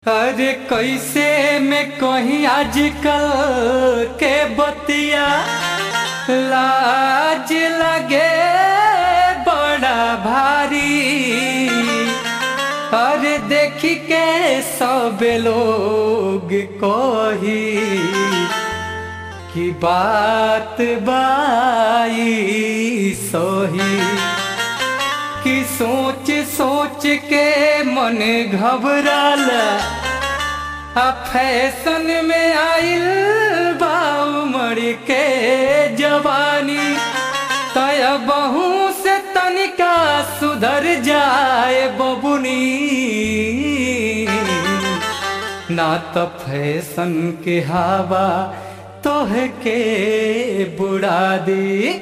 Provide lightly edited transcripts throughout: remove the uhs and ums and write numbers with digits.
अरे कैसे में कहीं आजकल के बतिया लाज लगे बड़ा भारी। अरे देखी के सब लोग कही कि बात बाई सही, कि सोच सोच के मन घबराला। फैशन में आइल बा उमड़ के जवानी, तय बहू से तनिका सुधर जाए बबुनी, ना तो फैशन के हवा तोह के बुड़ा दी।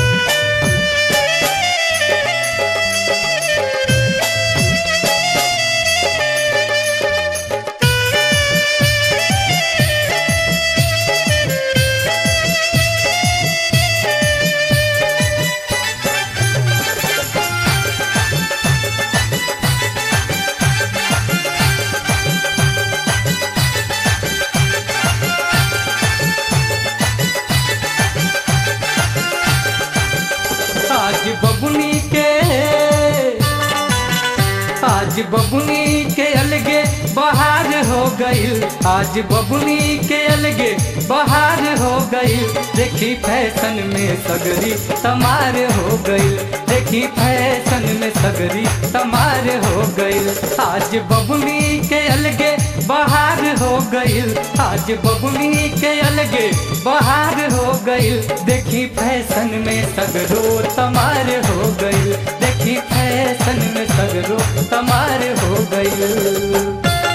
आज बबुनी के अलगे बहार हो गईल, आज बबुनी के अलगे बहार हो गईल। देखी फैशन में सगरी तमार हो गईल, देखी फैशन में सगरी तमार हो गईल। आज बबुनी के अलगे बहार हो गईल, आज बबुनी के अलगे बहार हो गईल। देखी फैशन में सगरो तमार हो गईल, देखी फैशन में सगरो तमार हो गईल।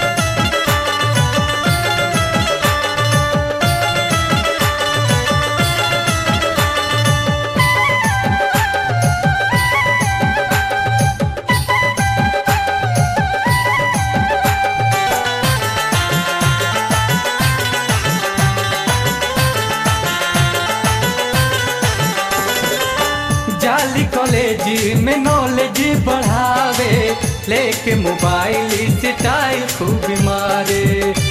जाली कॉलेज में नॉलेज बढ़ावे, लेके मोबाइल स्टाइल खूब मारे।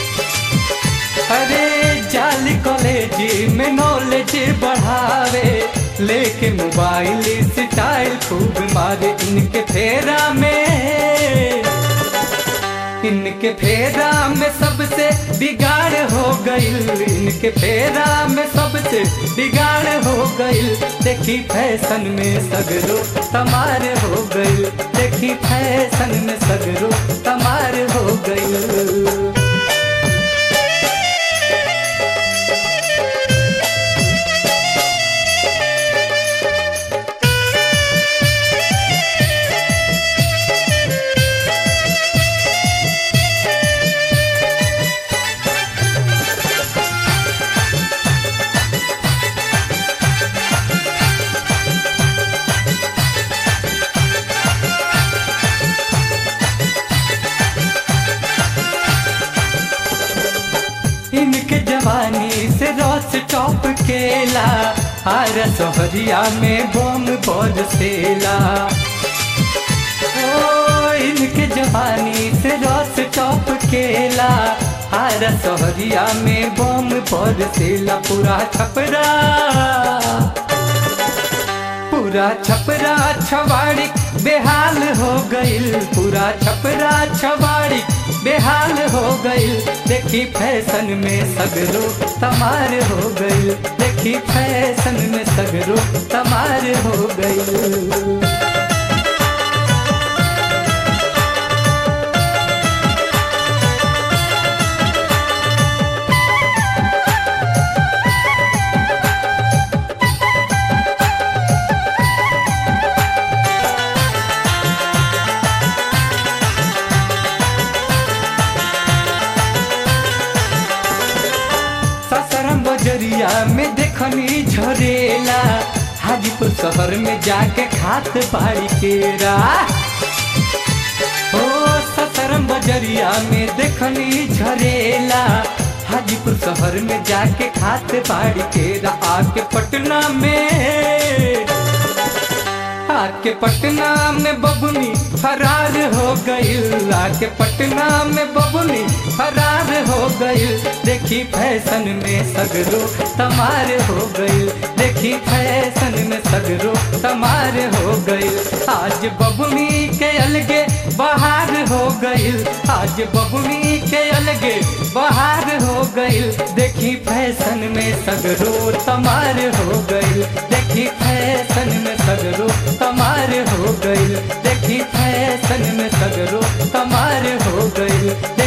अरे जाली कॉलेज में नॉलेज बढ़ावे, लेके मोबाइल स्टाइल खूब मारे। इनके फेरा में सबसे बिगाड़ हो गईल, इनके फेरा में सबसे बिगाड़ हो गईल। देखी फैशन में सगरो तमार हो गईल, देखी फैशन में सगरो तमार हो गईल। इनके जवानी से रस टॉप केला, हर सोहरिया में बम बरसेला। ओ इनके जवानी से रस टॉप केला, हर सोहरिया में बम बरसेला। पूरा छपरा छवाड़ी बेहाल हो गईल, पूरा छपरा छवाड़ी बेहाल हो गईल। देखी फैशन में सगरो तमार हो गईल, देखी फैशन में सगरो तमार हो गईल। बजरिया में देखनी झरेला, हाजीपुर शहर में जाके खात बाड़ी केरा। ओ ससरम बजरिया में देखनी झरेला, हाजीपुर शहर में जाके खात बाड़ी केरा। आके पटना में बबुनी फरार हो गईल, आके पटना में बबुनी फरार हो गईल। देखी फैशन में सगरो तमार हो गईल, देखी फैशन में सगरो तमार हो गईल। आज बबुनी के अलगे बहार हो गईल, आज बबुनी के अलगे बहार हो गईल। देखी फैशन में सगरो तमार हो गईल, देखी फैशन में सगरो तमार हो गईल, देखी फैशन में सगरो तमार हो गईल।